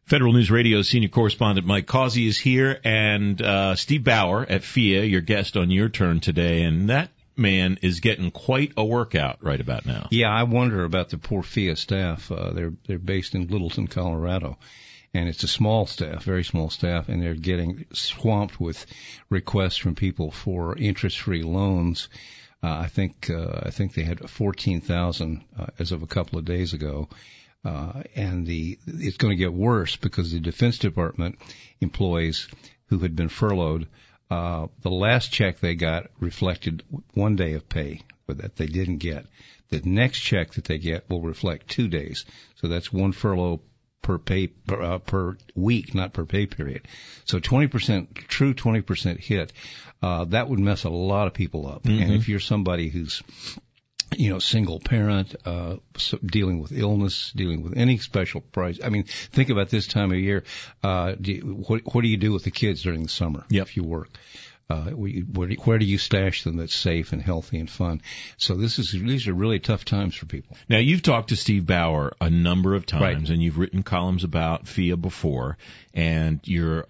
Federal News Radio senior correspondent Mike Causey is here, and Steve Bauer at FIA, your guest on Your Turn today, and that man is getting quite a workout right about now. Yeah, I wonder about the poor FIA staff. They're based in Littleton, Colorado, and it's a small staff, very small staff, and they're getting swamped with requests from people for interest-free loans. I think they had 14,000 as of a couple of days ago. And it's going to get worse because the Defense Department employees who had been furloughed, the last check they got reflected 1 day of pay that they didn't get. The next check that they get will reflect 2 days. So that's one furlough per week, not per pay period. So 20% hit, that would mess a lot of people up. Mm-hmm. And if you're somebody who's single parent, dealing with illness, dealing with any special price. I mean, think about this time of year. What do you do with the kids during the summer? Yep. If you work? Where do you stash them that's safe and healthy and fun? So these are really tough times for people. Now, you've talked to Steve Bauer a number of times, right, and you've written columns about FIA before, and you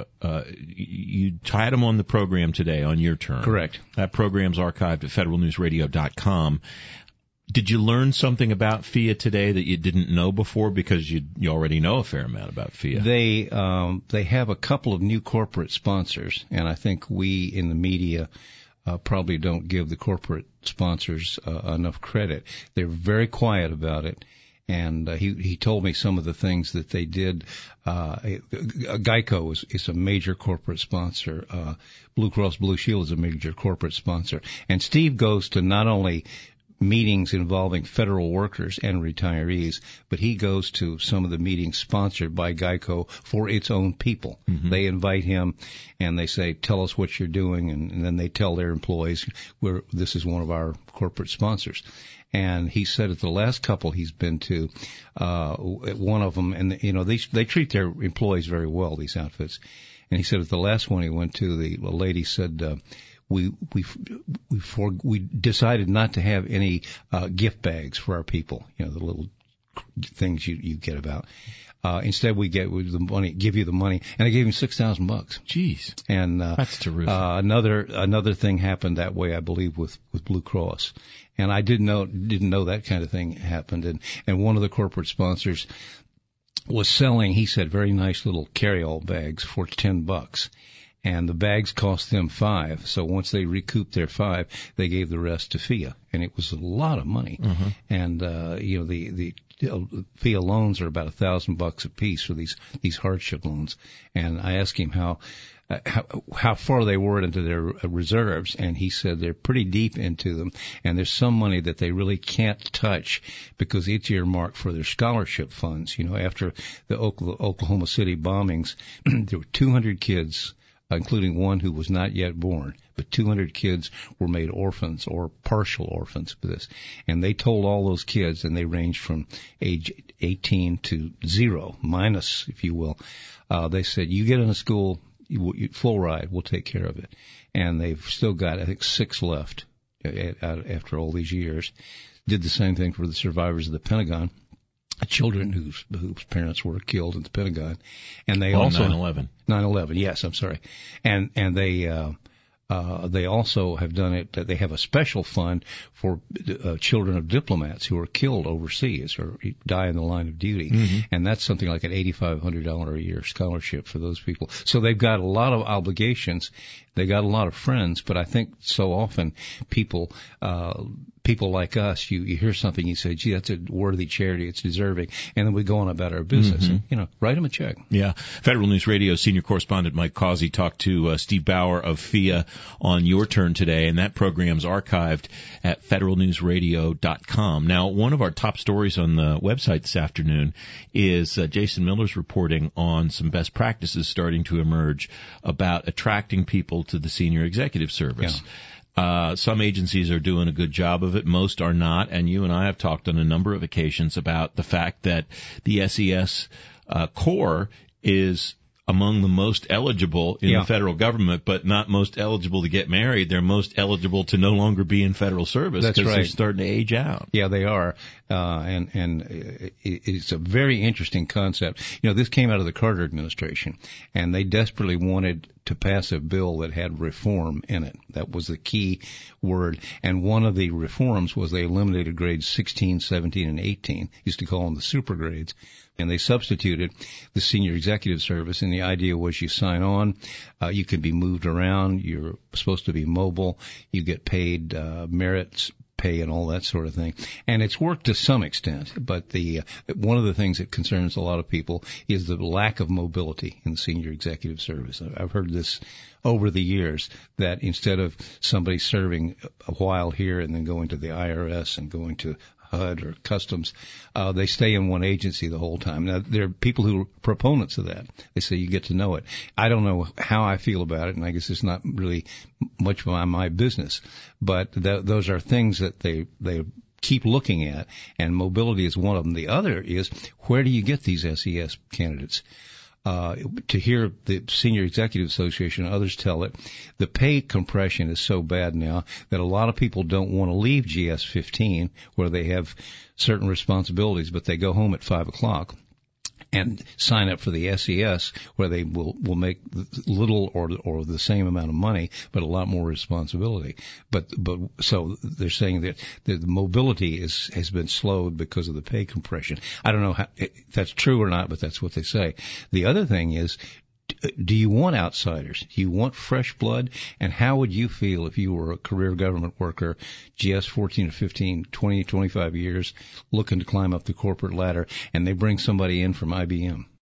had him on the program today on Your Turn. Correct. That program's archived at federalnewsradio.com. Did you learn something about FIA today that you didn't know before, because you already know a fair amount about FIA? They have a couple of new corporate sponsors, and I think we in the media probably don't give the corporate sponsors enough credit. They're very quiet about it, and he told me some of the things that they did. Geico is a major corporate sponsor. Blue Cross Blue Shield is a major corporate sponsor, and Steve goes to not only meetings involving federal workers and retirees, but he goes to some of the meetings sponsored by Geico for its own people. Mm-hmm. They invite him and they say, tell us what you're doing, and then they tell their employees, this is one of our corporate sponsors. And he said at the last couple he's been to, one of them, and they treat their employees very well, these outfits. And he said at the last one he went to, the lady said, we decided not to have any gift bags for our people, the little things you get about. Instead, we give you the money, and I gave him $6,000. Jeez, and that's terrific. Another thing happened that way, I believe, with Blue Cross, and I didn't know that kind of thing happened. And one of the corporate sponsors was selling, he said, very nice little carry-all bags for $10. And the bags cost them $5. So once they recouped their $5, they gave the rest to FIA, and it was a lot of money. Mm-hmm. And the FIA loans are about $1,000 a piece for these hardship loans. And I asked him how far they were into their reserves, and he said they're pretty deep into them, and there's some money that they really can't touch because it's earmarked for their scholarship funds. After the Oklahoma City bombings, there were 200 kids, including one who was not yet born, but 200 kids were made orphans or partial orphans for this. And they told all those kids, and they ranged from age 18 to 0, minus, if you will. They said, you get into school, full ride, we'll take care of it. And they've still got, I think, 6 left after all these years. Did the same thing for the survivors of the Pentagon. Children whose parents were killed at the Pentagon, and they also 9/11. Yes, I'm sorry, and they also have done it. They have a special fund for children of diplomats who are killed overseas or die in the line of duty, mm-hmm. and that's something like an $8,500 a year scholarship for those people. So they've got a lot of obligations. They got a lot of friends, but I think so often people like us, you hear something, you say, gee, that's a worthy charity, it's deserving, and then we go on about our business, mm-hmm. and, write them a check. Yeah. Federal News Radio senior correspondent Mike Causey talked to Steve Bauer of FIA on Your Turn today, and that program's archived at federalnewsradio.com. Now, one of our top stories on the website this afternoon is Jason Miller's reporting on some best practices starting to emerge about attracting people to the senior executive service. Yeah. Some agencies are doing a good job of it. Most are not. And you and I have talked on a number of occasions about the fact that the SES core is among the most eligible in the federal government, but not most eligible to get married. They're most eligible to no longer be in federal service because they're starting to age out. Yeah, they are. And it's a very interesting concept. You know, this came out of the Carter administration, and they desperately wanted to pass a bill that had reform in it. That was the key word. And one of the reforms was they eliminated grades 16, 17, and 18. Used to call them the super grades. And they substituted the senior executive service, and the idea was you sign on, you can be moved around, you're supposed to be mobile, you get paid merits pay and all that sort of thing. And it's worked to some extent, but one of the things that concerns a lot of people is the lack of mobility in the senior executive service. I've heard this over the years, that instead of somebody serving a while here and then going to the IRS and going to HUD or Customs, they stay in one agency the whole time. Now, there are people who are proponents of that. They say you get to know it. I don't know how I feel about it, and I guess it's not really much of my business. But those are things that they keep looking at, and mobility is one of them. The other is, where do you get these SES candidates? To hear the Senior Executive Association and others tell it, the pay compression is so bad now that a lot of people don't want to leave GS-15 where they have certain responsibilities, but they go home at 5 o'clock and sign up for the SES where they will make little or the same amount of money, but a lot more responsibility. But so they're saying that the mobility has been slowed because of the pay compression. I don't know if that's true or not, but that's what they say. The other thing is, do you want outsiders? Do you want fresh blood? And how would you feel if you were a career government worker, GS 14 to 15, 20, 25 years, looking to climb up the corporate ladder, and they bring somebody in from IBM?